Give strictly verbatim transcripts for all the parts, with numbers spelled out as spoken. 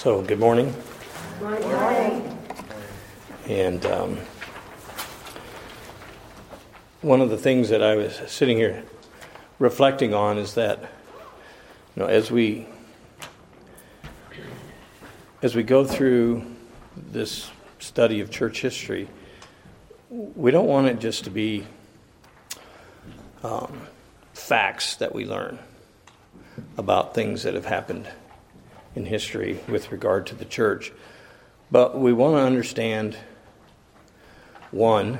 So, good morning. Good morning. And um, one of the things that I was sitting here reflecting on is that, you know, as we as we go through this study of church history, we don't want it just to be um, facts that we learn about things that have happened in history with regard to the church. But we want to understand, one,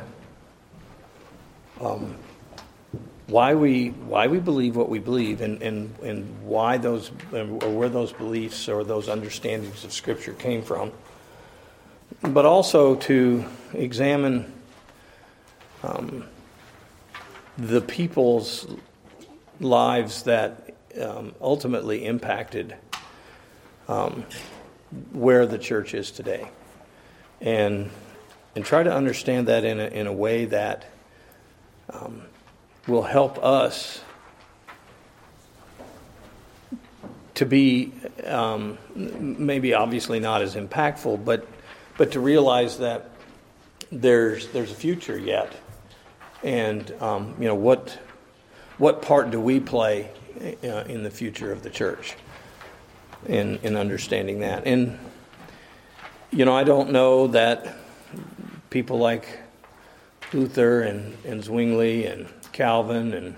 um, why we why we believe what we believe, and, and, and why those or where those beliefs or those understandings of Scripture came from. But also to examine um, the people's lives that um, ultimately impacted Um, where the church is today, and and try to understand that in a, in a way that um, will help us to be um, maybe obviously not as impactful, but but to realize that there's there's a future yet, and um, you know what what part do we play uh, in the future of the church? In, in understanding that. And, you know, I don't know that people like Luther and, and Zwingli and Calvin and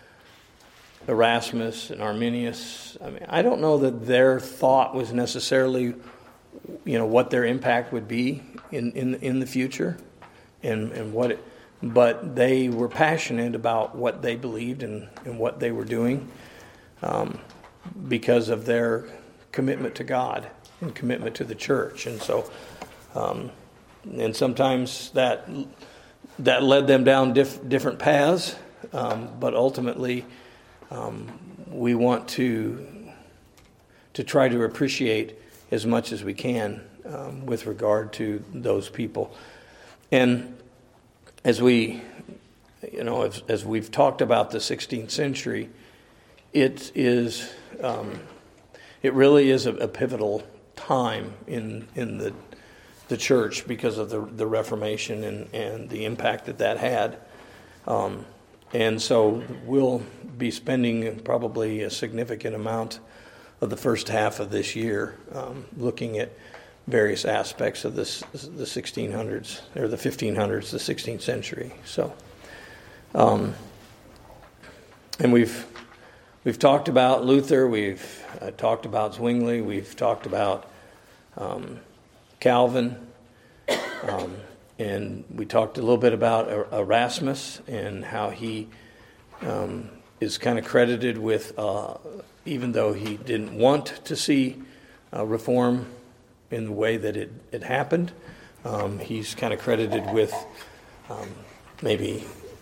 Erasmus and Arminius, I mean, I don't know that their thought was necessarily, you know, what their impact would be in, in, in the future and, and what it, but they were passionate about what they believed and, and what they were doing um, because of their commitment to God and commitment to the church. And so, um, and sometimes that that led them down diff, different paths, um, but ultimately um, we want to to try to appreciate as much as we can um, with regard to those people. And as we, you know, as, as we've talked about the sixteenth century, it is um, It really is a, a pivotal time in in the the church because of the the Reformation and, and the impact that that had. Um, and so we'll be spending probably a significant amount of the first half of this year um, looking at various aspects of this the sixteen hundreds or the fifteen hundreds, the sixteenth century. So, um, and we've. We've talked about Luther, we've uh, talked about Zwingli, we've talked about um, Calvin, um, and we talked a little bit about Erasmus and how he um, is kind of credited with, uh, even though he didn't want to see uh, reform in the way that it, it happened, um, he's kind of credited with um, maybe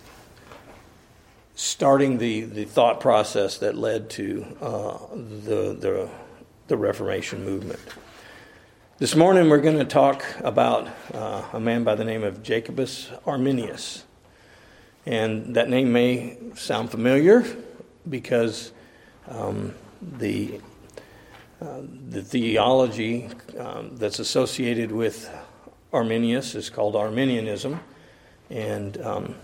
starting the, the thought process that led to uh, the, the the Reformation movement. This morning we're going to talk about uh, a man by the name of Jacobus Arminius. And that name may sound familiar because um, the, uh, the theology um, that's associated with Arminius is called Arminianism. And um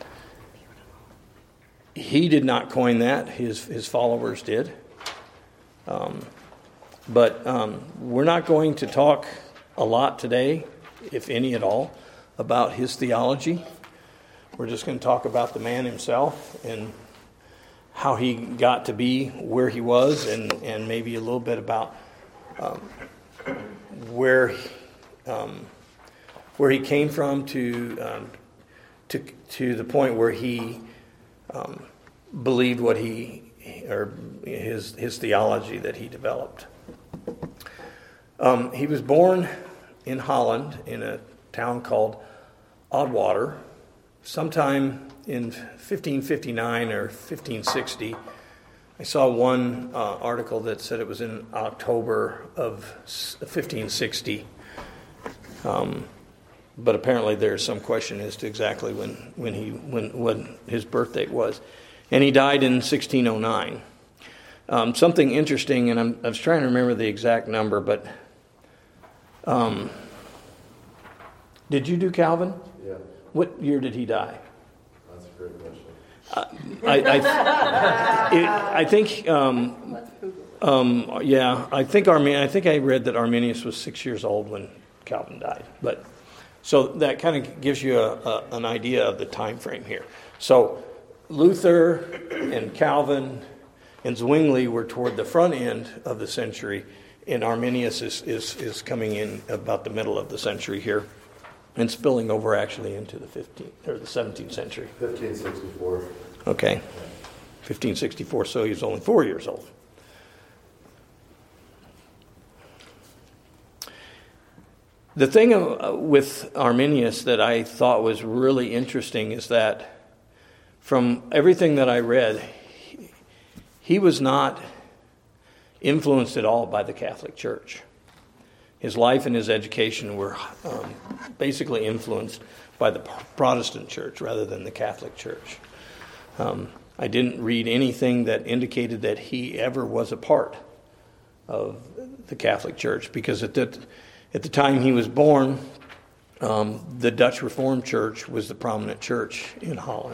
He did not coin that. His his followers did. Um, but um, we're not going to talk a lot today, if any at all, about his theology. We're just going to talk about the man himself and how he got to be where he was, and, and maybe a little bit about um, where um, where he came from to um, to to the point where he Um, believed what he, or his his theology that he developed. Um, he was born in Holland in a town called Oudwater, sometime in fifteen fifty-nine or fifteen sixty. I saw one uh, article that said it was in October of fifteen sixty. Um, But apparently there's some question as to exactly when, when he when when his birth date was. And he died in sixteen oh nine. Um, something interesting, and I'm, I was trying to remember the exact number, but Um, did you do Calvin? Yeah. What year did he die? That's a great question. Uh, I, I, it, I think, um, um, yeah, I think Armin, I think I read that Arminius was six years old when Calvin died. But so that kind of gives you a, a, an idea of the time frame here. So Luther and Calvin and Zwingli were toward the front end of the century, and Arminius is, is, is coming in about the middle of the century here, and spilling over actually into the fifteenth or the seventeenth century. fifteen sixty-four. Okay, fifteen sixty-four. So he was only four years old. The thing with Arminius that I thought was really interesting is that from everything that I read, he was not influenced at all by the Catholic Church. His life and his education were um, basically influenced by the Protestant Church rather than the Catholic Church. Um, I didn't read anything that indicated that he ever was a part of the Catholic Church, because at the, at the time he was born, um, the Dutch Reformed Church was the prominent church in Holland.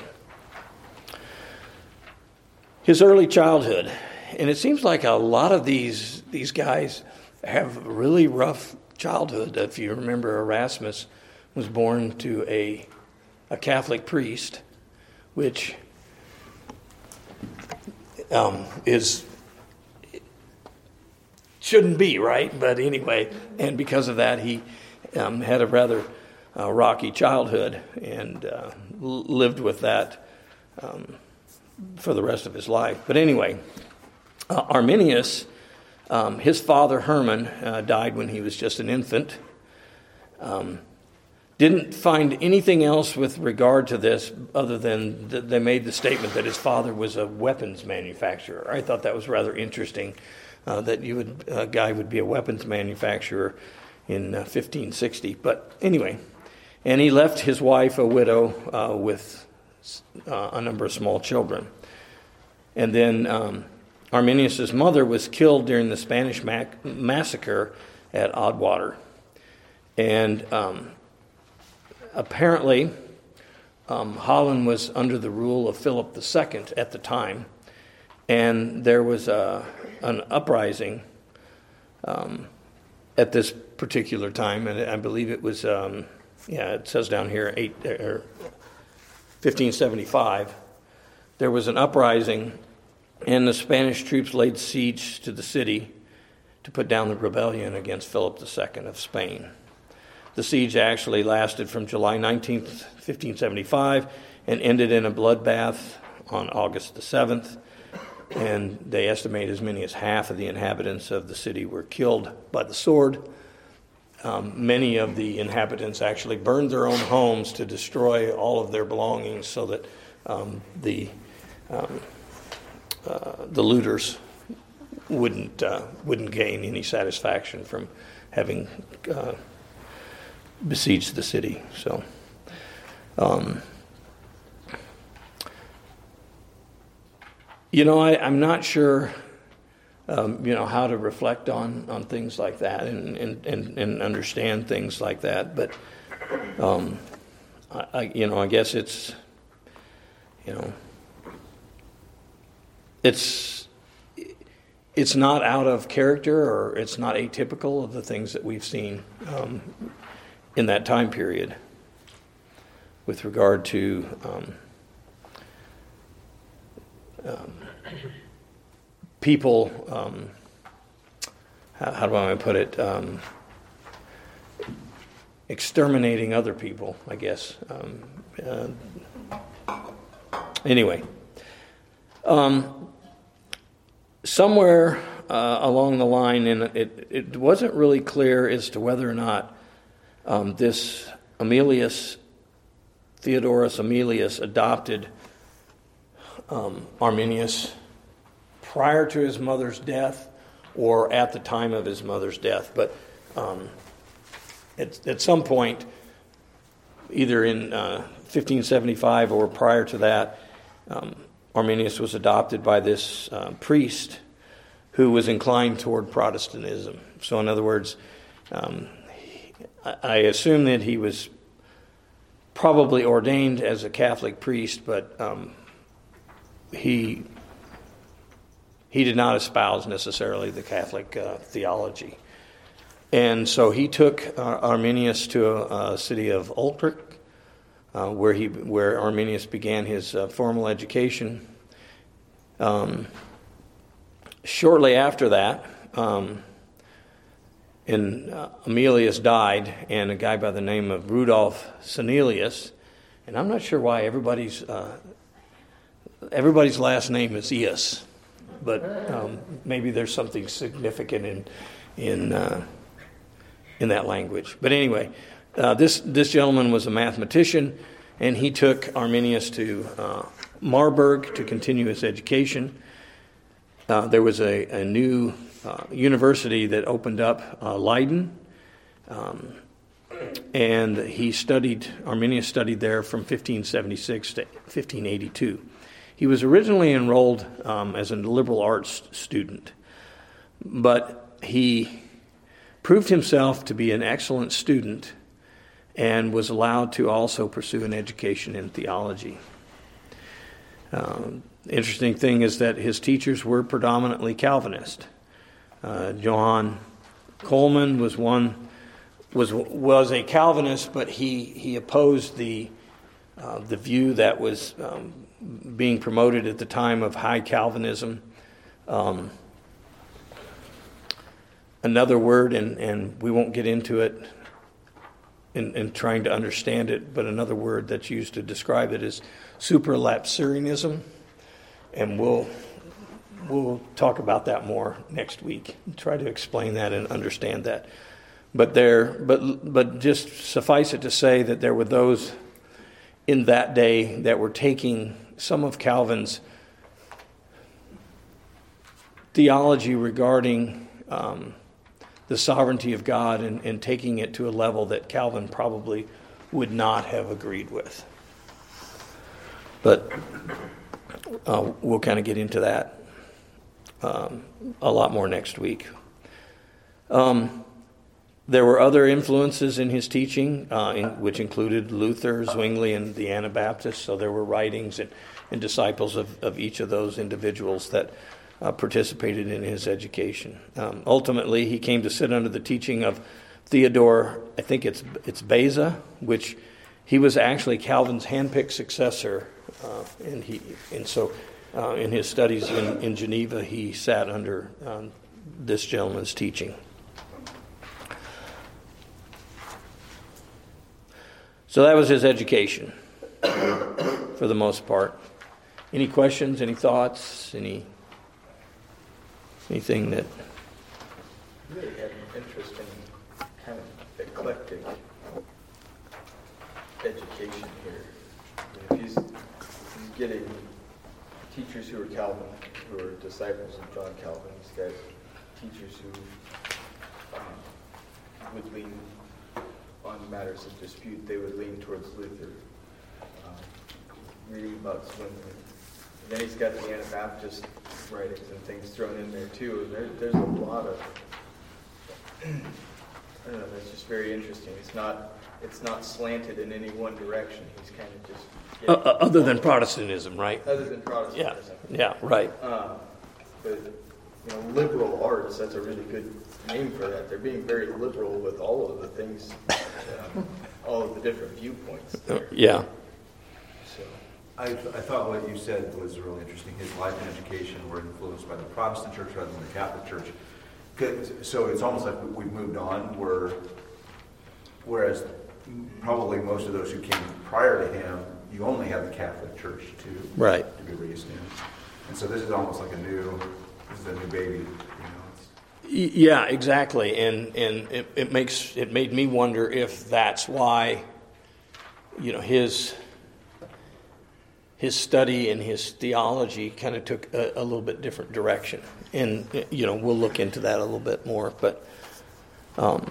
His early childhood, and it seems like a lot of these these guys have a really rough childhood. If you remember, Erasmus was born to a a Catholic priest, which um, is shouldn't be, right? But anyway, and because of that, he um, had a rather uh, rocky childhood and uh, lived with that um, for the rest of his life. But anyway, uh, Arminius, um, his father Herman uh, died when he was just an infant. Um, didn't find anything else with regard to this other than th- they made the statement that his father was a weapons manufacturer. I thought that was rather interesting, uh, that you would a guy would be a weapons manufacturer in uh, fifteen sixty. But anyway, and he left his wife a widow uh, with uh, a number of small children. And then um, Arminius' mother was killed during the Spanish mac- massacre at Oddwater. And um, apparently, um, Holland was under the rule of Philip the Second at the time, and there was a, an uprising um, at this particular time, and I believe it was, um, yeah, it says down here, eight, er, fifteen seventy-five. There was an uprising, and the Spanish troops laid siege to the city to put down the rebellion against Philip the Second of Spain. The siege actually lasted from July nineteenth, fifteen seventy-five, and ended in a bloodbath on August the seventh. And they estimate as many as half of the inhabitants of the city were killed by the sword. Um, many of the inhabitants actually burned their own homes to destroy all of their belongings so that um, the um, uh, the looters wouldn't uh, wouldn't gain any satisfaction from having uh, besieged the city. So, um, you know, I, I'm not sure, um, you know, how to reflect on, on things like that and, and, and, and understand things like that. But, um, I, I, you know, I guess it's, you know, it's it's not out of character, or it's not atypical of the things that we've seen um, in that time period with regard to um, um, people, um, how, how do I put it, um, exterminating other people, I guess. Um, uh, anyway, um, somewhere uh, along the line, and it, it wasn't really clear as to whether or not um, this Emilius, Theodorus Emilius, adopted um, Arminius prior to his mother's death or at the time of his mother's death. But um, at, at some point, either in uh, fifteen seventy-five or prior to that, um, Arminius was adopted by this uh, priest who was inclined toward Protestantism. So in other words, um, I assume that he was probably ordained as a Catholic priest, but um, he he did not espouse necessarily the Catholic uh, theology. And so he took uh, Arminius to a, a city of Utrecht, uh, where he where Arminius began his uh, formal education. Um, shortly after that, um, and uh, Emilius died, and a guy by the name of Rudolf Cornelius, and I'm not sure why everybody's uh, everybody's last name is Ius, but um, maybe there's something significant in in uh, in that language. But anyway, uh, this this gentleman was a mathematician, and he took Arminius to uh, Marburg to continue his education. Uh, there was a, a new uh, university that opened up, uh, Leiden, um, and he studied, Arminius studied there from fifteen seventy-six to fifteen eighty-two. He was originally enrolled um, as a liberal arts student, but he proved himself to be an excellent student and was allowed to also pursue an education in theology. Um, interesting thing is that his teachers were predominantly Calvinist. Uh, Johann Coleman was one was was a Calvinist, but he he opposed the uh, the view that was um, being promoted at the time of high Calvinism. Um, another word, and, and we won't get into it in, in trying to understand it, but another word that's used to describe it is supralapsarianism, and we'll we'll talk about that more next week. Try to explain that and understand that. But there, but but just suffice it to say that there were those in that day that were taking some of Calvin's theology regarding um, the sovereignty of God and, and taking it to a level that Calvin probably would not have agreed with. But uh, we'll kind of get into that um, a lot more next week. Um, there were other influences in his teaching, uh, in, which included Luther, Zwingli, and the Anabaptists. So there were writings and, and disciples of, of each of those individuals that uh, participated in his education. Um, ultimately, he came to sit under the teaching of Theodore, I think it's it's Beza, which he was actually Calvin's handpicked successor. Uh, and he and so uh, in his studies in, in Geneva, he sat under um, this gentleman's teaching. So that was his education, for the most part. Any questions? Any thoughts? Any anything that? Really had an interesting kind of eclectic education here. I mean, if he's, he's getting teachers who are Calvin, who are disciples of John Calvin. He's got teachers who um, would lean on matters of dispute. They would lean towards Luther. Um, reading about Zwingli. And then he's got the Anabaptist writings and things thrown in there too. And there, there's a lot of, I don't know, that's just very interesting. It's not it's not slanted in any one direction. He's kind of just... Uh, uh, other than Protestantism, right? Other than Protestantism. Yeah, yeah, right. Um, but, you know, liberal arts, that's a really good name for that. They're being very liberal with all of the things, um, all of the different viewpoints there. Uh, yeah. So, I, I thought what you said was really interesting. His life and education were influenced by the Protestant church rather than the Catholic church. So it's almost like we've moved on, where, whereas probably most of those who came prior to him, you only had the Catholic church to, right. to be raised in. And so this is almost like a new, this is a new baby. You know, it's, Yeah, exactly, and and it, it makes it made me wonder if that's why, you know, his his study and his theology kind of took a, a little bit different direction, and you know we'll look into that a little bit more. But um,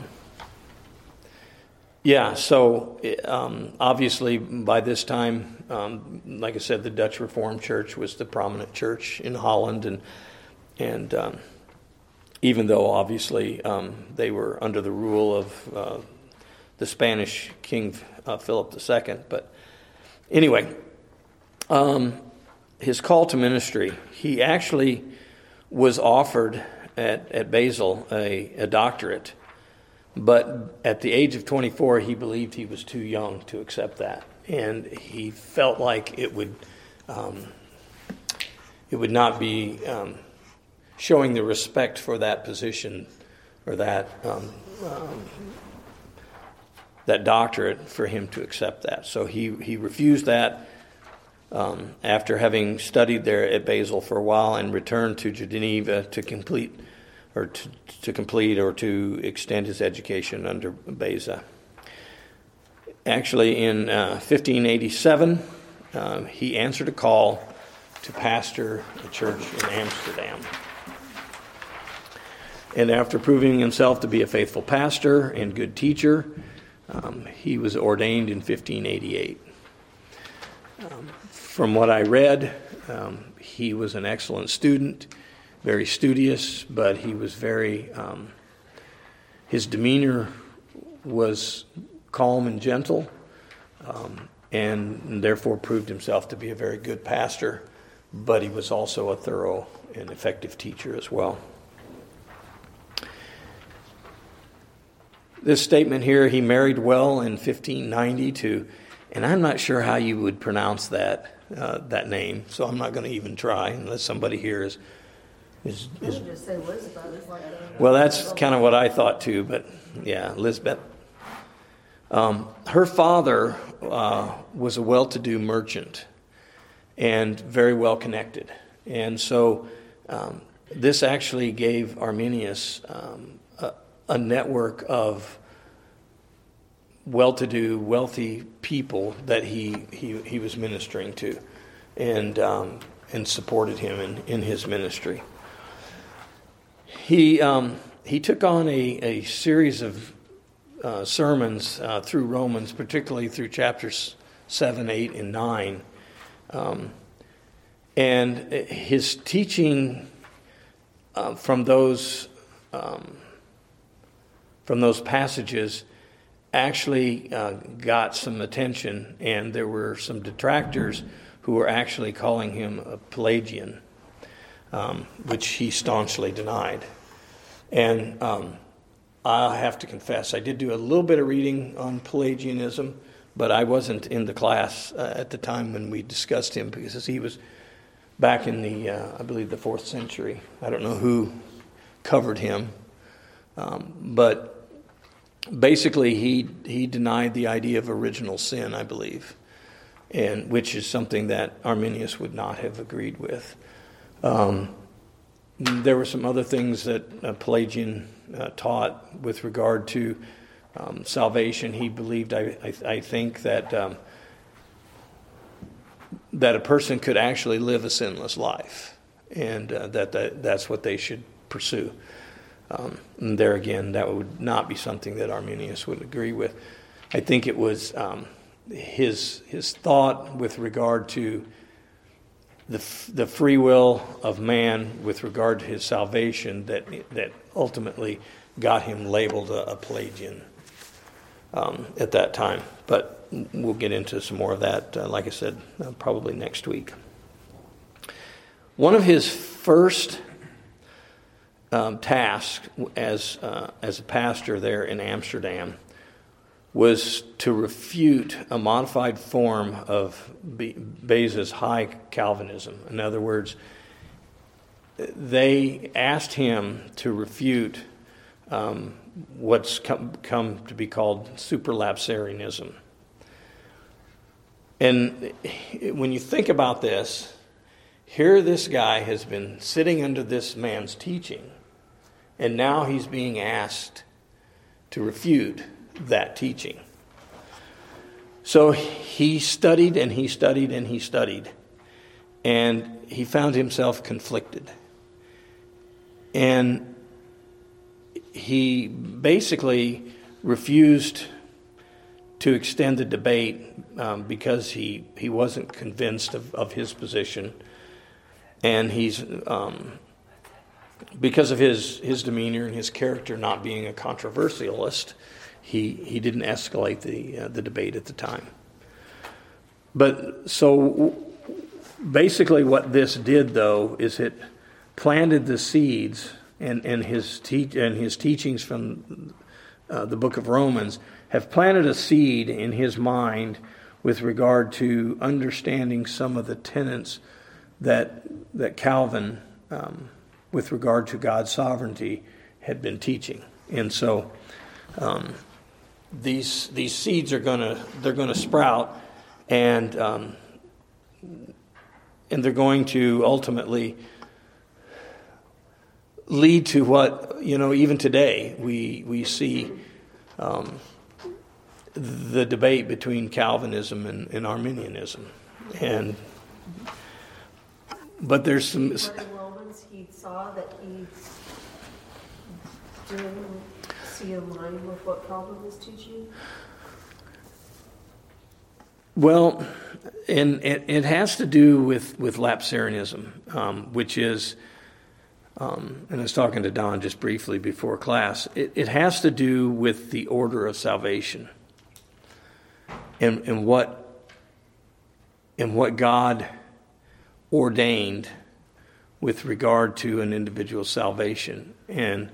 yeah, so um, obviously by this time, um, like I said, the Dutch Reformed Church was the prominent church in Holland, and and um, even though obviously um, they were under the rule of uh, the Spanish King uh, Philip the Second. But anyway, um, his call to ministry, he actually was offered at, at Basel a, a doctorate, but at the age of twenty-four, he believed he was too young to accept that, and he felt like it would um, it would not be um, showing the respect for that position or that um, um, that doctorate for him to accept that. So he he refused that um, after having studied there at Basel for a while, and returned to Geneva to complete or to, to complete or to extend his education under Beza. Actually, in uh, fifteen eighty-seven, um, he answered a call to pastor a church in Amsterdam. And after proving himself to be a faithful pastor and good teacher, um, he was ordained in fifteen eighty-eight. Um, from what I read, um, he was an excellent student, very studious, but he was very, um, his demeanor was calm and gentle, um, and therefore proved himself to be a very good pastor, but he was also a thorough and effective teacher as well. This statement here, he married well in fifteen ninety to, and I'm not sure how you would pronounce that uh, that name, so I'm not going to even try unless somebody here is Is, is, just say Elizabeth. It's like, well, that's kind of what I thought too, but yeah, Elizabeth. Um, her father uh, was a well-to-do merchant and very well connected, and so um, this actually gave Arminius um, a, a network of well-to-do, wealthy people that he he, he was ministering to, and um, and supported him in, in his ministry. He um, he took on a, a series of uh, sermons uh, through Romans, particularly through chapters seven, eight, and nine. Um, and his teaching uh, from those um, from those passages actually uh, got some attention, and there were some detractors who were actually calling him a Pelagian, um, which he staunchly denied. And um, I have to confess, I did do a little bit of reading on Pelagianism, but I wasn't in the class uh, at the time when we discussed him, because he was back in the, uh, I believe, the fourth century. I don't know who covered him, um, but basically he he denied the idea of original sin, I believe, and which is something that Arminius would not have agreed with. Um, There were some other things that uh, Pelagian uh, taught with regard to um, salvation. He believed, I, I, I think, that um, that a person could actually live a sinless life, and uh, that, that that's what they should pursue. Um, and there again, that would not be something that Arminius would agree with. I think it was um, his his thought with regard to the the free will of man with regard to his salvation that that ultimately got him labeled a, a Pelagian um, at that time. But we'll get into some more of that, uh, like I said, uh, probably next week. One of his first um, tasks as uh, as a pastor there in Amsterdam was to refute a modified form of Beza's high Calvinism. In other words, they asked him to refute um, what's come, come to be called superlapsarianism. And when you think about this, here this guy has been sitting under this man's teaching, and now he's being asked to refute that teaching. So he studied and he studied and he studied, and he found himself conflicted. And he basically refused to extend the debate um, because he, he wasn't convinced of, of his position. And he's um, because of his, his demeanor and his character not being a controversialist, he, he didn't escalate the, uh, the debate at the time. But so basically what this did, though, is it planted the seeds, and, and, his, te- and his teachings from uh, the book of Romans have planted a seed in his mind with regard to understanding some of the tenets that, that Calvin, um, with regard to God's sovereignty, had been teaching. And so um, these these seeds are gonna they're gonna sprout, and um, and they're going to ultimately lead to what, you know, even today we we see um, the debate between Calvinism and, and Arminianism, and but there's some. He saw that he didn't see in line with what Calvin was teaching? Well, and it, it has to do with, with Lapsarianism, um, which is, um, and I was talking to Don just briefly before class, it, it has to do with the order of salvation and, and what and what God ordained with regard to an individual's salvation. And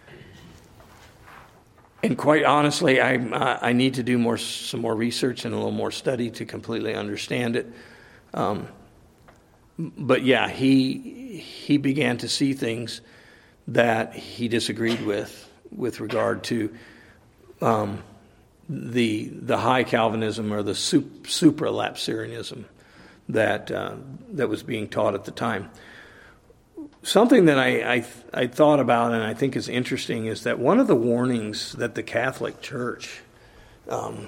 and quite honestly, I I need to do more some more research and a little more study to completely understand it. Um, but yeah, he he began to see things that he disagreed with with regard to um, the the high Calvinism or the sup, supra-Lapsarianism that uh, that was being taught at the time. Something that I, I I thought about and I think is interesting is that one of the warnings that the Catholic Church um,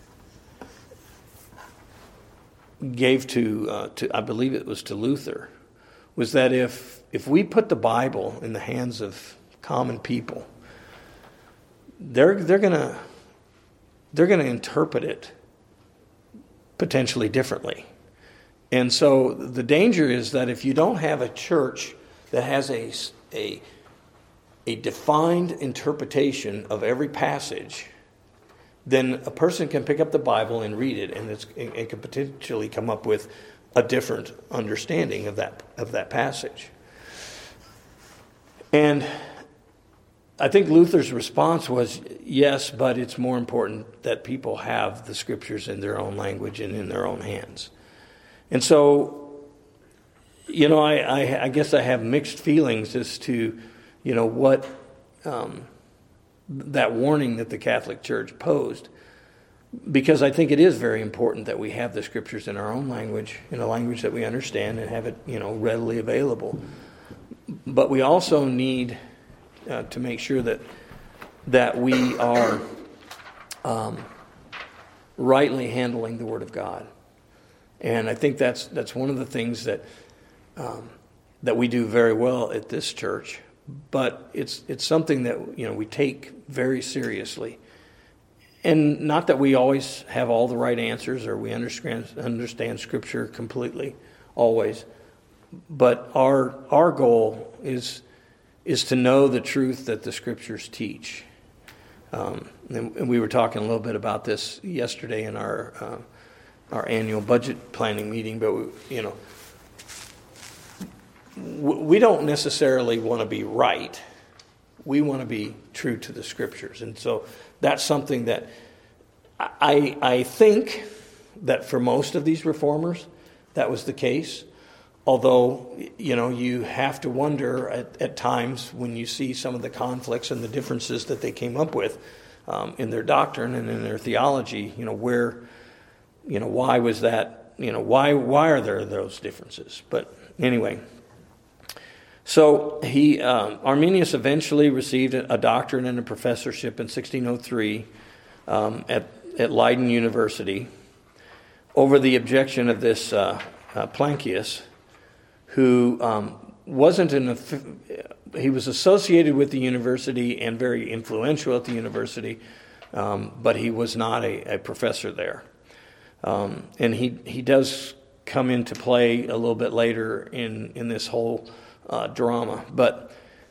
gave to uh, to I believe it was to Luther was that if if we put the Bible in the hands of common people, they're they're gonna they're gonna interpret it potentially differently. And so the danger is that if you don't have a church that has a, a, a defined interpretation of every passage, then a person can pick up the Bible and read it, and it's, it can potentially come up with a different understanding of that of that passage. And I think Luther's response was, yes, but it's more important that people have the Scriptures in their own language and in their own hands. And so, you know, I, I, I guess I have mixed feelings as to, you know, what um, that warning that the Catholic Church posed. Because I think it is very important that we have the Scriptures in our own language, in a language that we understand, and have it, you know, readily available. But we also need uh, to make sure that that we are um, rightly handling the Word of God. And I think that's that's one of the things that um, that we do very well at this church. But it's it's something that, you know, we take very seriously. And not that we always have all the right answers or we understand understand Scripture completely, always. But our our goal is is to know the truth that the Scriptures teach. Um, and, and we were talking a little bit about this yesterday in our uh, our annual budget planning meeting. But we, you know, we don't necessarily want to be right. We want to be true to the Scriptures. And so that's something that I I think that for most of these reformers, that was the case. Although, you know, you have to wonder at, at times when you see some of the conflicts and the differences that they came up with um, in their doctrine and in their theology, you know, where, you know, why was that, you know, why why are there those differences? But anyway, so he, um, Arminius eventually received a doctorate and a professorship in sixteen oh three um, at, at Leiden University over the objection of this uh, uh, Plancius, who um, wasn't in a, he was associated with the university and very influential at the university, um, but he was not a, a professor there. Um, and he, he does come into play a little bit later in, in this whole uh, drama. But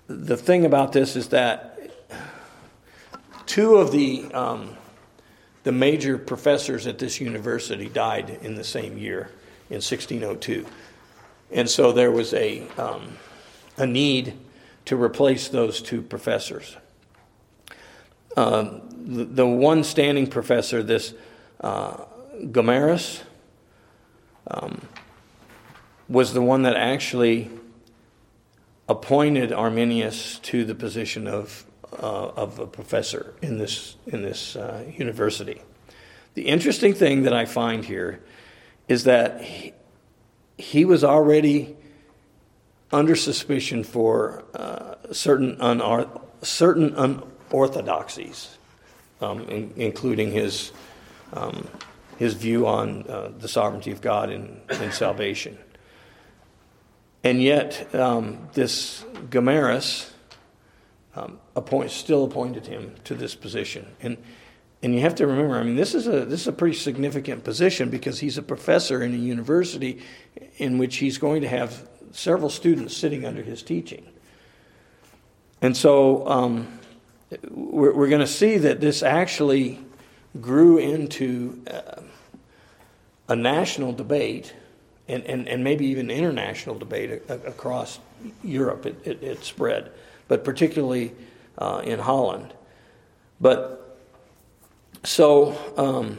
the thing about this is that two of the um, the major professors at this university died in the same year, in sixteen oh two. And so there was a um, a need to replace those two professors. Uh, the, the one standing professor, this uh, Gomarus, um, was the one that actually appointed Arminius to the position of uh, of a professor in this in this uh, university. The interesting thing that I find here is that he, he was already under suspicion for uh, certain unar- certain unorthodoxies, um, in, including his um, his view on uh, the sovereignty of God in, in salvation. And yet, um, this Gomarus um, appoint, still appointed him to this position. And and you have to remember, I mean, this is a this is a pretty significant position because he's a professor in a university in which he's going to have several students sitting under his teaching. And so um, we're, we're going to see that this actually grew into uh, a national debate and, and, and maybe even international debate a, a, across Europe. It, it, it spread, but particularly uh, in Holland. But so um,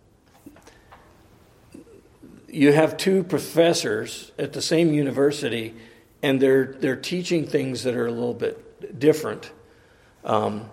you have two professors at the same university, and they're they're teaching things that are a little bit different. Um,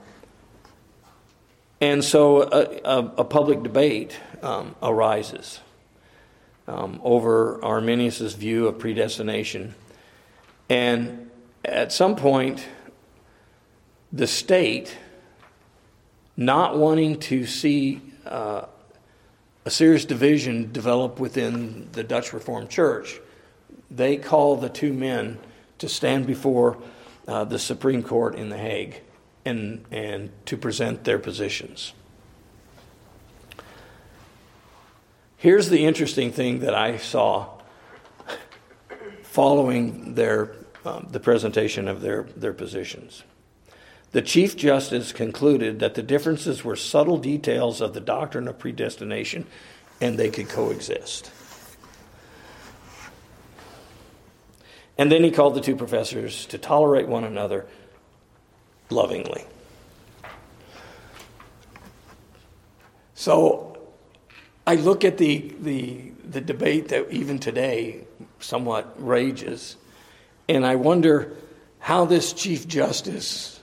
and so a, a, a public debate um, arises um, over Arminius' view of predestination. And at some point, the state, not wanting to see uh, a serious division develop within the Dutch Reformed Church, they call the two men to stand before uh, the Supreme Court in The Hague and and to present their positions. Here's the interesting thing that I saw following their um, the presentation of their, their positions. The Chief Justice concluded that the differences were subtle details of the doctrine of predestination and they could coexist. And then he called the two professors to tolerate one another lovingly. So I look at the, the, the debate that even today somewhat rages, and I wonder how this Chief Justice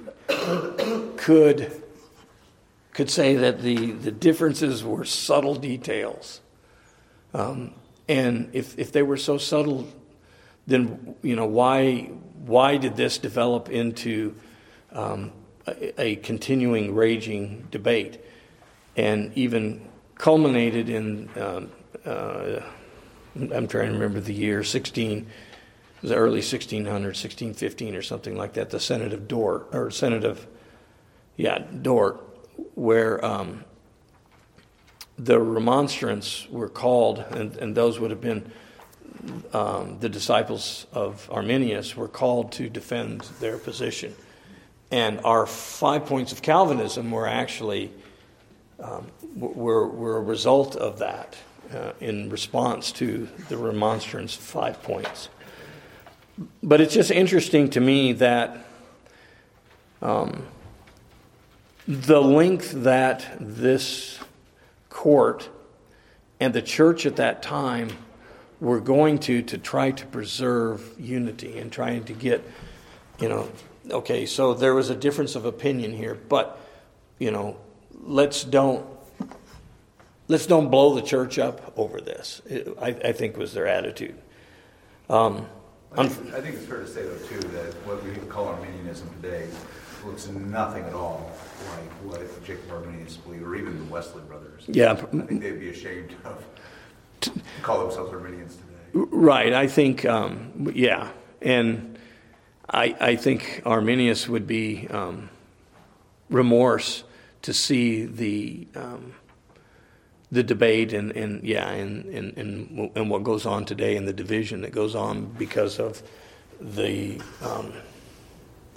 could could say that the, the differences were subtle details. Um, and if if they were so subtle, then, you know, why why did this develop into um, a, a continuing raging debate and even culminated in, um, uh, I'm trying to remember the year, sixteen, the early sixteen hundreds, sixteen fifteen or something like that, the Synod of Dort, or Synod of, yeah, Dort, where um, the remonstrants were called, and, and those would have been um, the disciples of Arminius, were called to defend their position. And our five points of Calvinism were actually um, were, were a result of that uh, in response to the remonstrants' five points. But it's just interesting to me that um, the length that this court and the church at that time were going to to try to preserve unity and trying to get, you know, okay, so there was a difference of opinion here, but, you know, let's don't let's don't blow the church up over this. It, I, I think was their attitude. Um, I think, I think it's fair to say, though, too, that what we call Arminianism today looks nothing at all like what Jacob Arminius believed, or even the Wesley brothers. Yeah. I think they'd be ashamed of to call themselves Arminians today. Right. I think, um, yeah. And I, I think Arminius would be um, remorse to see the um, the debate and, and yeah, and, and, and, and what goes on today and the division that goes on because of the um,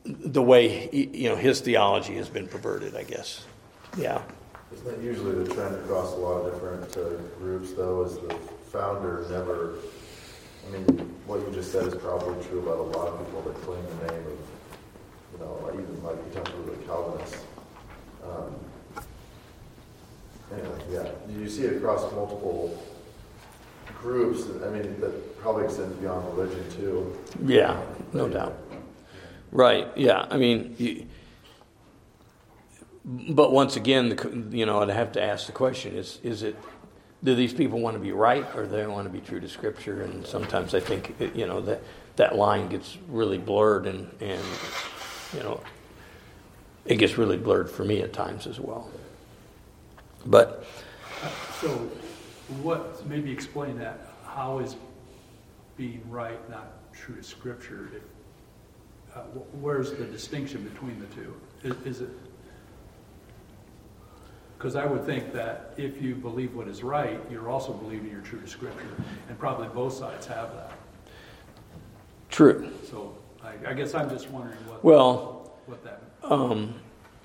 the way, you know, his theology has been perverted, I guess. Yeah. Isn't that usually the trend across a lot of different uh, groups, though, is the founder never, I mean, what you just said is probably true about a lot of people that claim the name of, you know, even like potentially the Calvinists. Um, anyway, yeah, you see it across multiple groups, I mean, that probably extends beyond religion, too. Yeah, no doubt. Right, yeah, I mean, you, but once again, the, you know, I'd have to ask the question, is is it, do these people want to be right or do they want to be true to Scripture? And sometimes I think, you know, that that line gets really blurred and, and, you know, it gets really blurred for me at times as well. But. So what, maybe explain that. How is being right not true to Scripture? If, uh, where's the distinction between the two? Is, is it... Because I would think that if you believe what is right, you're also believing you're true to Scripture, and probably both sides have that. True. So I, I guess I'm just wondering what well, what that. Um,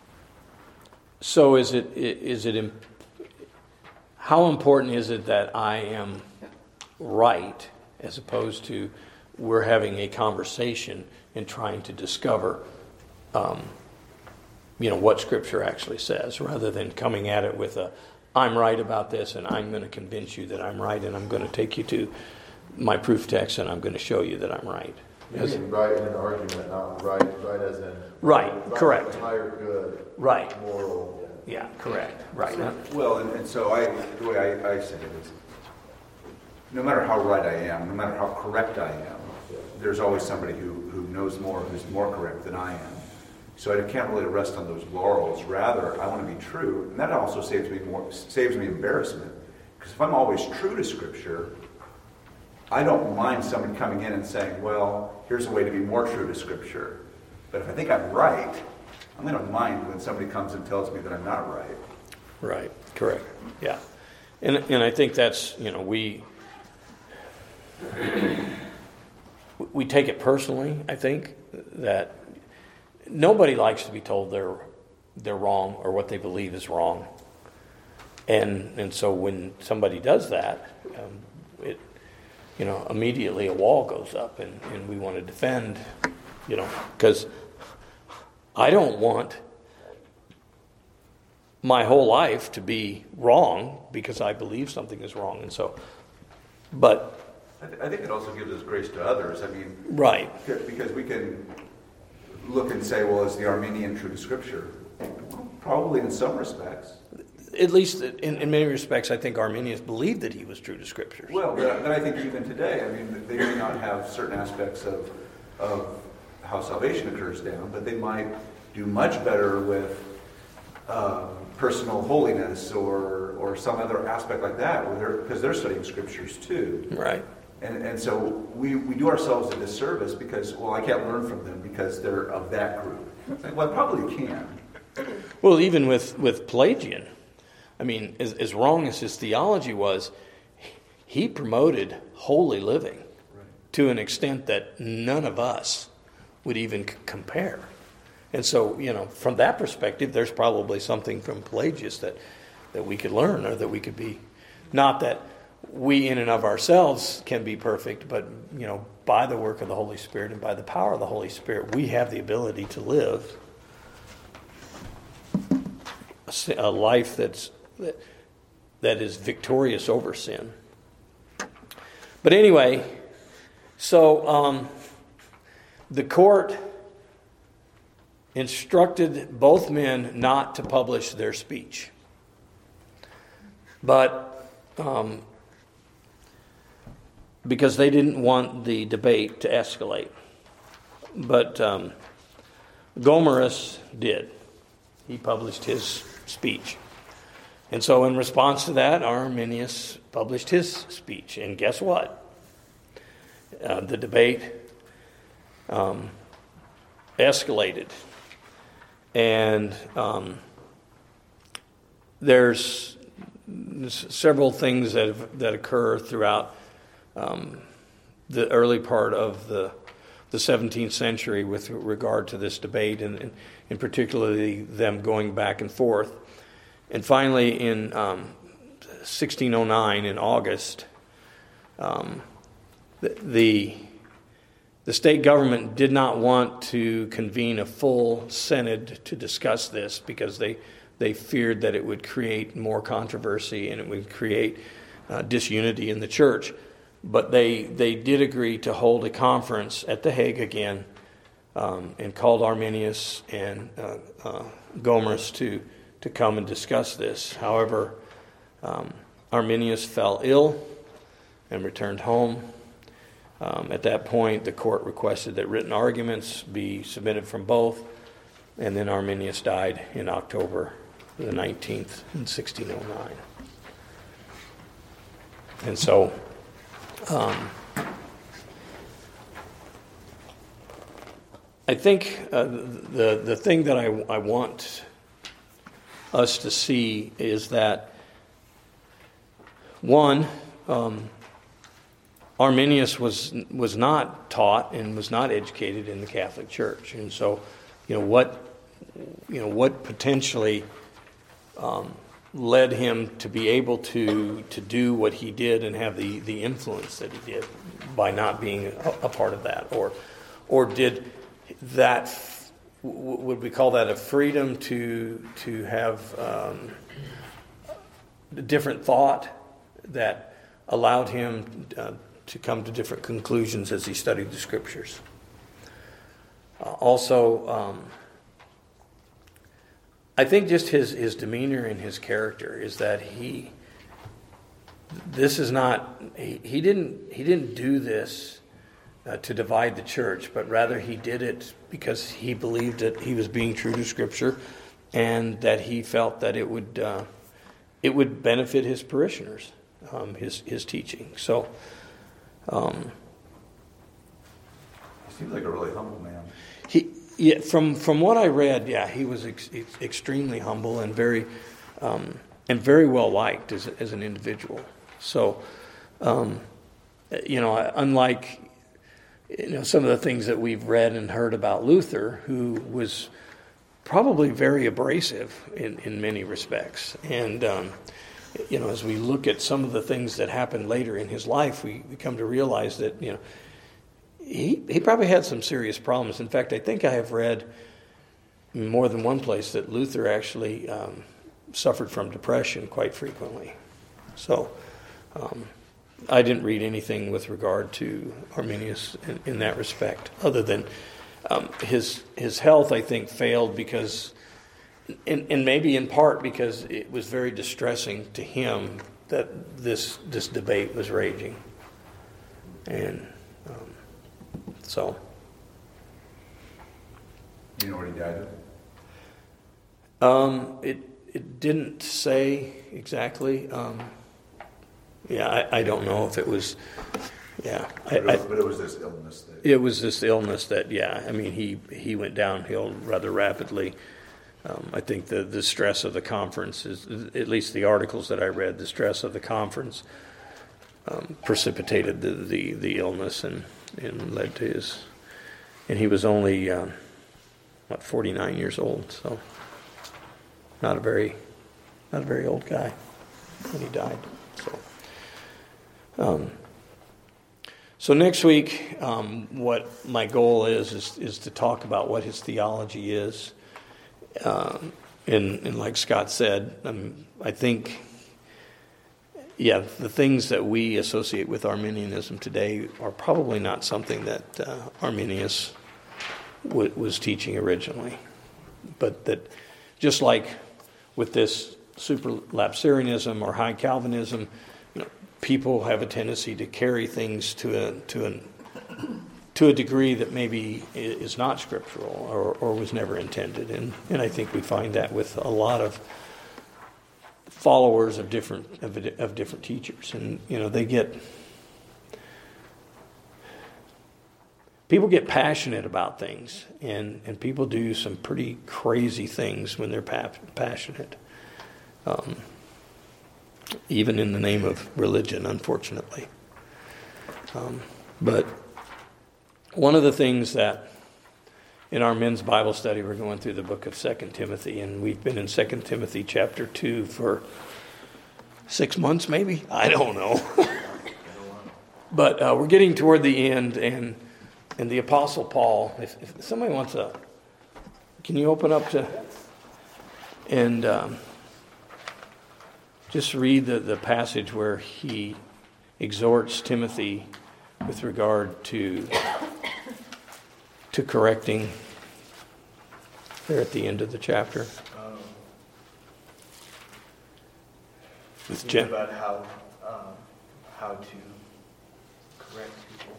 so is it is it how important is it that I am right as opposed to we're having a conversation and trying to discover, um, you know, what Scripture actually says, rather than coming at it with a, I'm right about this and I'm going to convince you that I'm right and I'm going to take you to my proof text and I'm going to show you that I'm right. You mean right in an argument, not right, right as in... Right, right correct. Higher good. Right. Moral. Yeah, yeah, correct. Right. So, well, and, and so I, the way I, I say it is, no matter how right I am, no matter how correct I am, there's always somebody who, who knows more, who's more correct than I am. So I can't really rest on those laurels. Rather, I want to be true, and that also saves me more, saves me embarrassment. Because if I'm always true to Scripture, I don't mind someone coming in and saying, "Well, here's a way to be more true to Scripture." But if I think I'm right, I'm going to mind when somebody comes and tells me that I'm not right. Right. Correct. Yeah. And and I think that's, you know, we we take it personally. I think that nobody likes to be told they're they're wrong or what they believe is wrong. And and so when somebody does that, um, it you know immediately a wall goes up, and, and we want to defend, you know, because I don't want my whole life to be wrong because I believe something is wrong, and so, but I, th- I think it also gives us grace to others. I mean, right, because we can look and say, well, is the Arminian true to Scripture? Probably in some respects. At least in, in many respects, I think Arminians believed that he was true to Scripture. Well, but, but I think even today, I mean, they may not have certain aspects of of how salvation occurs down, but they might do much better with um, personal holiness or or some other aspect like that, where they're, because they're studying Scriptures too. Right. And and so we, we do ourselves a disservice because, well, I can't learn from them because they're of that group. Like, well, I probably can. Well, even with, with Pelagian, I mean, as, as wrong as his theology was, he promoted holy living right. to an extent that none of us would even c- compare. And so, you know, from that perspective, there's probably something from Pelagius that, that we could learn, or that we could be, not that we in and of ourselves can be perfect, but, you know, by the work of the Holy Spirit and by the power of the Holy Spirit, we have the ability to live a, a life that's that, that is victorious over sin. But anyway, so um, the court instructed both men not to publish their speech. But um, because they didn't want the debate to escalate. But um, Gomarus did. He published his speech. And so in response to that, Arminius published his speech. And guess what? Uh, the debate um, escalated. And um, there's several things that have, that occur throughout um, the early part of the the seventeenth century with regard to this debate, and, and, and particularly them going back and forth. And finally, in um, sixteen oh nine, in August, um, the, the the state government did not want to convene a full synod to discuss this because they they feared that it would create more controversy and it would create uh, disunity in the church. But they they did agree to hold a conference at The Hague again, um, and called Arminius and uh, uh, Gomarus to to come and discuss this. However, um, Arminius fell ill and returned home. Um, at that point, the court requested that written arguments be submitted from both, and then Arminius died in October the nineteenth in sixteen oh nine. And so, um, I think uh, the the thing that I, I want us to see is that, one, um, Arminius was was not taught and was not educated in the Catholic Church, and so, you know what, you know what potentially um, led him to be able to to do what he did and have the, the influence that he did by not being a, a part of that, or or did that, would we call that a freedom to to have um, a different thought that allowed him uh, to come to different conclusions as he studied the Scriptures. Uh, also, um, I think just his, his demeanor and his character is that he, this is not, he, he didn't he didn't do this uh, to divide the church, but rather he did it because he believed that he was being true to Scripture, and that he felt that it would uh, it would benefit his parishioners, um, his his teaching. So. Um, he seems like a really humble man. He, yeah, from from what I read, yeah, he was ex- extremely humble and very, um, and very well liked as as an individual. So, um, you know, unlike you know some of the things that we've read and heard about Luther, who was probably very abrasive in, in many respects, and. Um, You know, as we look at some of the things that happened later in his life, we, we come to realize that, you know, he he probably had some serious problems. In fact, I think I have read in more than one place that Luther actually um, suffered from depression quite frequently. So um, I didn't read anything with regard to Arminius in, in that respect, other than um, his his health, I think, failed because... And, and maybe in part because it was very distressing to him that this this debate was raging, and um, so. You know what he died of? Um, it it didn't say exactly. Um, yeah, I, I don't know if it was. Yeah, But it I, was, I, but it was this illness that. it was this illness that. Yeah, I mean he he went downhill rather rapidly. Um, I think the, the stress of the conference, is, at least the articles that I read, the stress of the conference um, precipitated the, the, the illness and, and led to his, and he was only, um, what, forty-nine years old, so not a very, not a very old guy when he died. So, um, so next week, um, what my goal is, is, is to talk about what his theology is. Um, and, and like Scott said, um, I think, yeah, the things that we associate with Arminianism today are probably not something that uh, Arminius w- was teaching originally. But that just like with this superlapsarianism or high Calvinism, you know, people have a tendency to carry things to a to an to a degree that maybe is not scriptural or, or was never intended. And, and I think we find that with a lot of followers of different of, of different teachers. And, you know, they get... People get passionate about things, and, and people do some pretty crazy things when they're pa- passionate. Um, even in the name of religion, unfortunately. Um, but... one of the things that in our men's Bible study, we're going through the book of Second Timothy, and we've been in Second Timothy chapter two for six months maybe? I don't know. But uh, we're getting toward the end, and and the Apostle Paul, if, if somebody wants a, can you open up to, and um, just read the, the passage where he exhorts Timothy with regard to to correcting there at the end of the chapter. Um, With think Jen. about how um, how to correct people.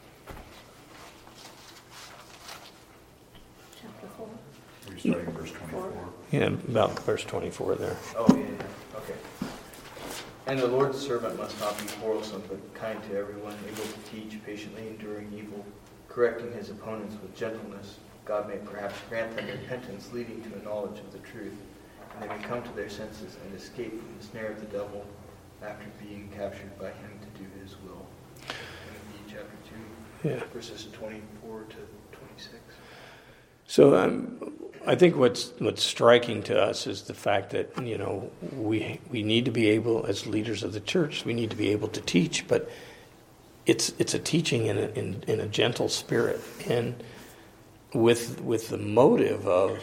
Chapter four. We're starting at verse twenty-four. Yeah, about verse twenty-four there. Oh, yeah, yeah, okay. And the Lord's servant must not be quarrelsome, but kind to everyone, able to teach, patiently enduring evil, correcting his opponents with gentleness. God may perhaps grant them repentance, leading to a knowledge of the truth, and they may come to their senses and escape from the snare of the devil after being captured by him to do his will. Timothy chapter two, Yeah. verses twenty-four to twenty-six. So um, I think what's what's striking to us is the fact that, you know, we we need to be able, as leaders of the church, we need to be able to teach, but it's it's a teaching in a, in, in a gentle spirit, and with with the motive of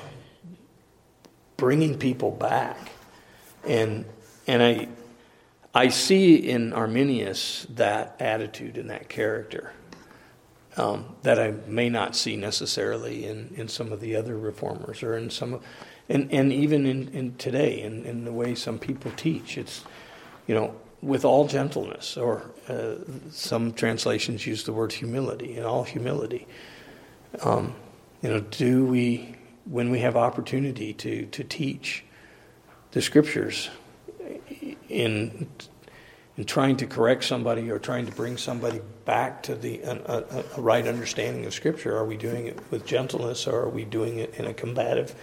bringing people back, and and I I see in Arminius that attitude and that character. Um, that I may not see necessarily in, in some of the other reformers, or in some of, and, and even in, in today, in, in the way some people teach. It's, you know, with all gentleness, or uh, some translations use the word humility, in all humility. Um, you know, do we, when we have opportunity to, to teach the scriptures in in trying to correct somebody or trying to bring somebody back to the a, a, a right understanding of Scripture, are we doing it with gentleness, or are we doing it in a combative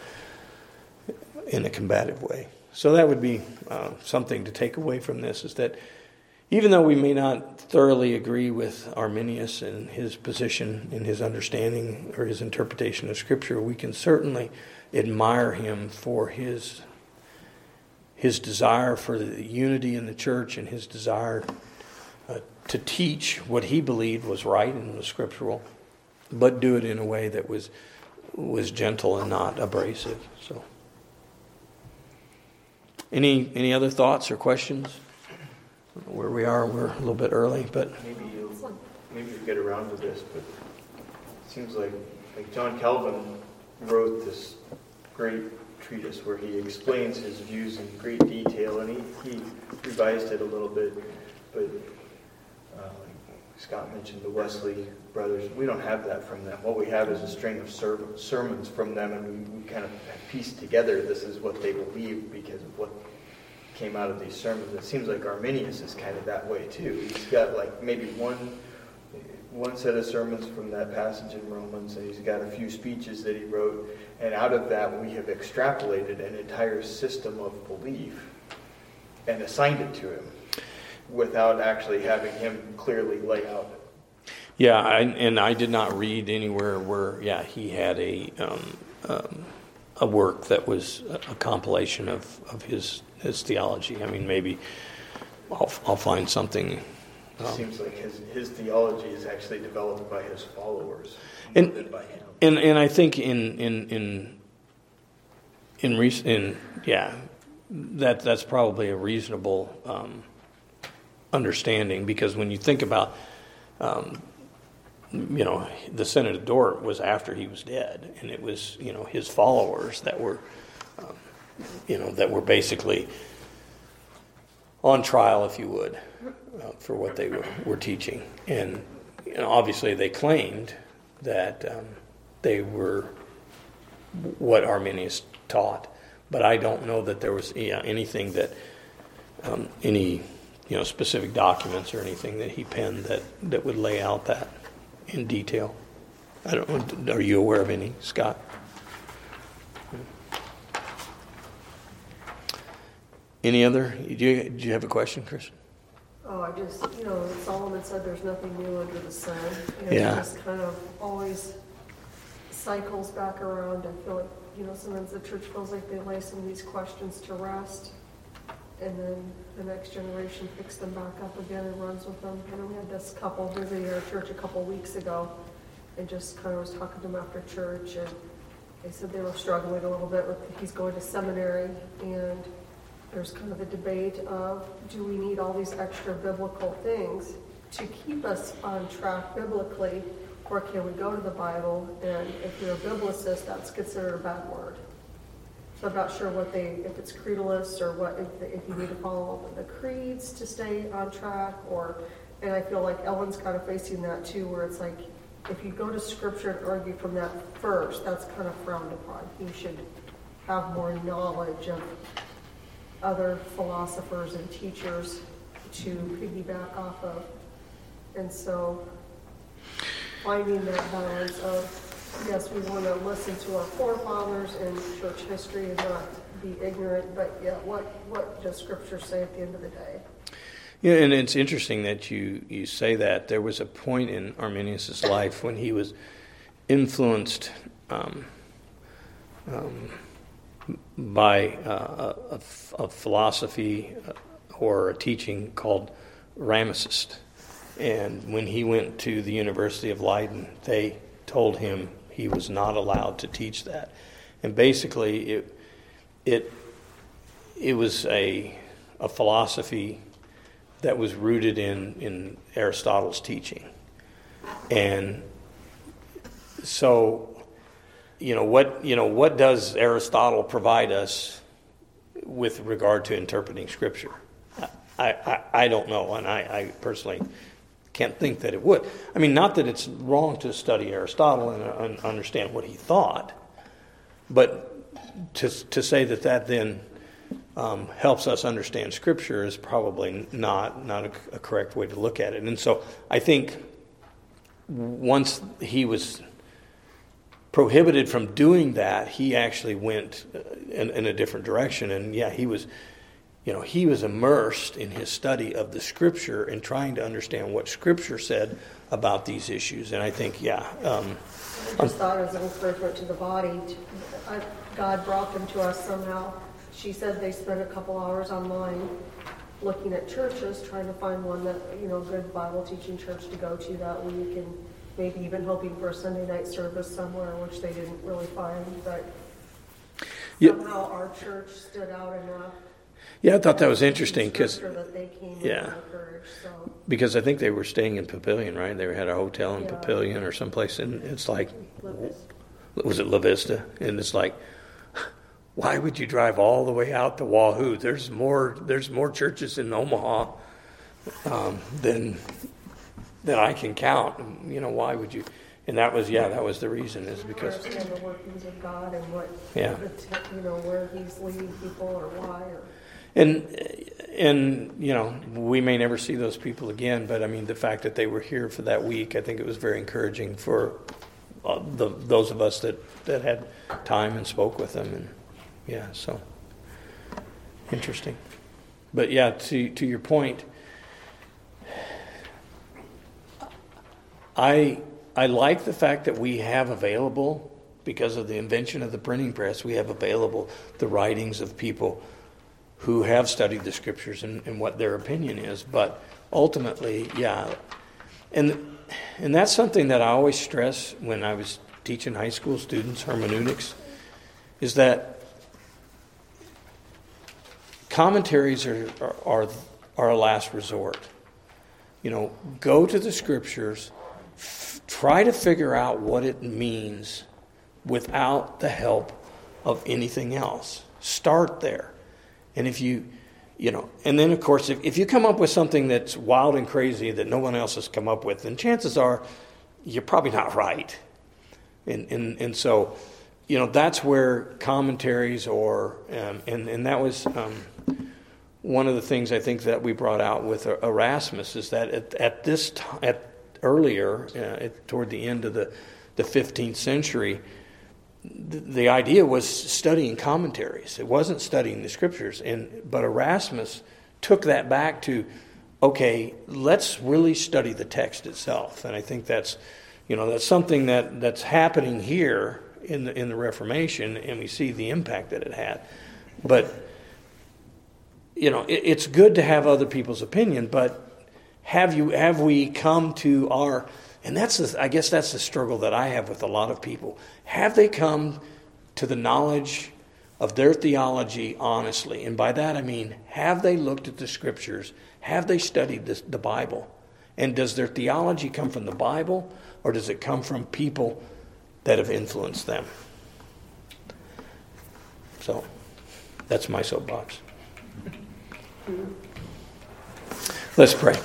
in a combative way? So that would be uh, something to take away from this, is that even though we may not thoroughly agree with Arminius and his position in his understanding or his interpretation of Scripture, we can certainly admire him for his his desire for the unity in the church, and his desire uh, to teach what he believed was right and was scriptural, but do it in a way that was was gentle and not abrasive. So, any any other thoughts or questions? Where we are, we're a little bit early, but Maybe you'll, maybe you'll get around to this, but it seems like like John Calvin wrote this great treatise where he explains his views in great detail, and he, he revised it a little bit, but uh, like Scott mentioned the Wesley brothers, we don't have that from them. What we have is a string of ser- sermons from them, and we, we kind of pieced together this is what they believe because of what came out of these sermons. It seems like Arminius is kind of that way too. He's got like maybe one one set of sermons from that passage in Romans, and he's got a few speeches that he wrote, and out of that we have extrapolated an entire system of belief and assigned it to him without actually having him clearly lay out. yeah, I, and I did not read anywhere where yeah he had a um, um, a work that was a compilation of, of his his theology. I mean, maybe I'll I'll find something. It seems like his his theology is actually developed by his followers, And- more than by him. And and I think in in in in, re- in yeah, that that's probably a reasonable um, understanding, because when you think about um, you know, the Synod of Dort was after he was dead, and it was, you know, his followers that were um, you know that were basically on trial, if you would, uh, for what they were, were teaching, and you know, obviously they claimed that. Um, They were what Arminius taught, but I don't know that there was yeah, anything that um, any you know specific documents or anything that he penned that, that would lay out that in detail. I don't. Are you aware of any, Scott? Any other? Do you, do you have a question, Chris? Oh, I just, you know, Solomon said there's nothing new under the sun. And Yeah. it just kind of always cycles back around. I feel like, you know, sometimes the church feels like they lay some of these questions to rest, and then the next generation picks them back up again and runs with them. You know, we had this couple visiting our church a couple weeks ago, and just kind of was talking to them after church, and they said they were struggling a little bit with, he's going to seminary, and there's kind of a debate of, do we need all these extra biblical things to keep us on track biblically, or can we go to the Bible, and if you're a biblicist, that's considered a bad word. So I'm not sure what they, if it's creedalist, or what, if, if you need to follow up with the creeds to stay on track, or, and I feel like Ellen's kind of facing that too, where it's like, if you go to Scripture and argue from that first, that's kind of frowned upon. You should have more knowledge of other philosophers and teachers to piggyback off of. And so finding that balance of, yes, we want to listen to our forefathers and church history and not be ignorant, but yet what, what does Scripture say at the end of the day? Yeah, and it's interesting that you, you say that. There was a point in Arminius' life when he was influenced um, um, by uh, a, a philosophy or a teaching called Ramessist. And when he went to the University of Leiden, they told him he was not allowed to teach that. And basically, it it it was a a philosophy that was rooted in, in Aristotle's teaching. And so, you know, what you know, what does Aristotle provide us with regard to interpreting Scripture? I, I, I don't know, and I, I personally can't think that it would. I mean, not that it's wrong to study Aristotle and, and understand what he thought, but to to say that that then Um, helps us understand Scripture is probably not not a, a correct way to look at it. And so I think once he was prohibited from doing that, he actually went in, in a different direction. And yeah, he was, you know, he was immersed in his study of the Scripture and trying to understand what Scripture said about these issues. And I think, yeah. Um, I just thought it was an encouragement to the body. To, I, God brought them to us somehow. She said they spent a couple hours online looking at churches, trying to find one that, you know, good Bible teaching church to go to that week, and maybe even hoping for a Sunday night service somewhere, which they didn't really find. But yeah. Somehow our church stood out enough. Yeah, I thought that was interesting because that they came yeah, encouraged, so. Because I think they were staying in Papillion, right? They had a hotel in Yeah. Papillion or someplace, and it's like, La Vista. was it La Vista? And it's like, why would you drive all the way out to Wahoo? There's more. There's more churches in Omaha um, than than I can count. You know, why would you? And that was, yeah, that was the reason. Is because understand the workings of God and what, yeah, the te- you know, where He's leading people or why. Or and and you know, we may never see those people again. But I mean, the fact that they were here for that week, I think it was very encouraging for uh, the those of us that that had time and spoke with them. And yeah, so interesting. But yeah, to to your point, I I like the fact that we have available, because of the invention of the printing press, we have available the writings of people who have studied the Scriptures and, and what their opinion is. But ultimately, yeah, and and that's something that I always stress when I was teaching high school students hermeneutics, is that commentaries are, are are a last resort. You know, go to the Scriptures, f- try to figure out what it means without the help of anything else. Start there. And if you, you know, and then of course, if, if you come up with something that's wild and crazy that no one else has come up with, then chances are you're probably not right. And and, and so, you know, that's where commentaries or, um, and, and that was um, one of the things I think that we brought out with Erasmus, is that at, at this t- at earlier, uh, at, toward the end of the, the fifteenth century, the, the idea was studying commentaries. It wasn't studying the Scriptures. And but Erasmus took that back to okay, let's really study the text itself. And I think that's, you know, that's something that, that's happening here in the, in the Reformation, and we see the impact that it had. But, you know, it, it's good to have other people's opinion, but have you have we come to our, and that's the, I guess that's the struggle that I have with a lot of people. Have they come to the knowledge of their theology honestly? And by that I mean, have they looked at the Scriptures? Have they studied this, the Bible? And does their theology come from the Bible, or does it come from people that have influenced them? So, that's my soapbox. Let's pray.